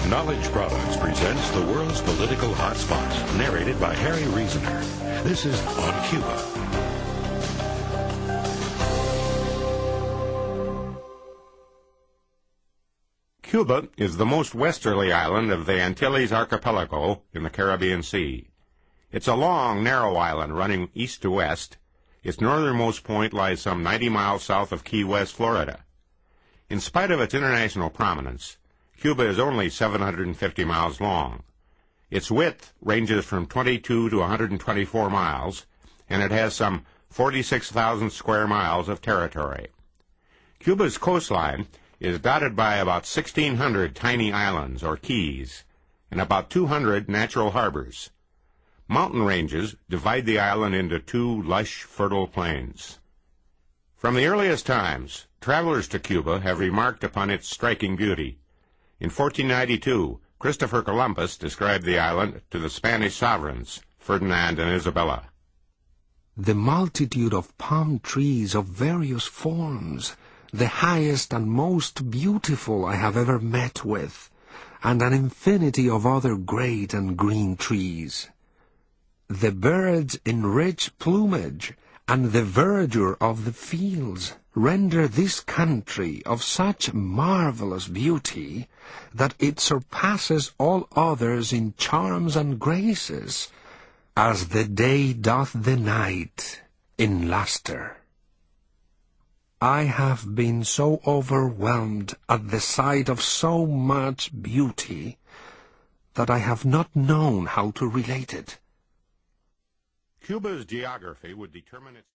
Knowledge Products presents the world's political hotspots, narrated by Harry Reasoner. This is On Cuba. Cuba is the most westerly island of the Antilles archipelago in the Caribbean Sea. It's a long, narrow island running east to west. Its northernmost point lies some 90 miles south of Key West, Florida. In spite of its international prominence, Cuba is only 750 miles long. Its width ranges from 22 to 124 miles, and it has some 46,000 square miles of territory. Cuba's coastline is dotted by about 1,600 tiny islands, or keys, and about 200 natural harbors. Mountain ranges divide the island into two lush, fertile plains. From the earliest times, travelers to Cuba have remarked upon its striking beauty. In 1492, Christopher Columbus described the island to the Spanish sovereigns, Ferdinand and Isabella. The multitude of palm trees of various forms, the highest and most beautiful I have ever met with, and an infinity of other great and green trees. The birds in rich plumage and the verdure of the fields render this country of such marvelous beauty that it surpasses all others in charms and graces, as the day doth the night in lustre. I have been so overwhelmed at the sight of so much beauty that I have not known how to relate it. Cuba's geography would determine its